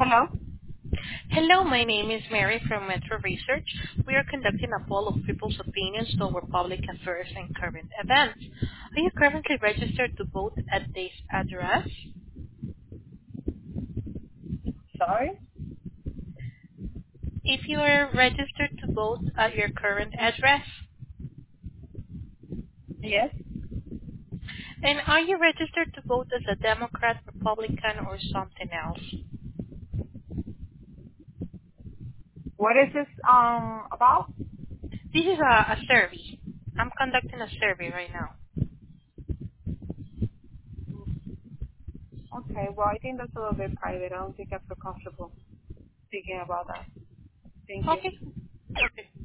Hello? Hello, my name is Mary from Metro Research. We are conducting a poll of people's opinions toward public affairs and current events. Are you currently registered to vote at this address? Sorry? If you are registered to vote at your current address, Yes. and are you registered to vote as a Democrat, Republican, or something else? What is this about? This is a survey. I'm conducting a survey right now. Okay, well, I think that's a little bit private. I don't think I feel comfortable speaking about that. Thank you. Okay. Okay.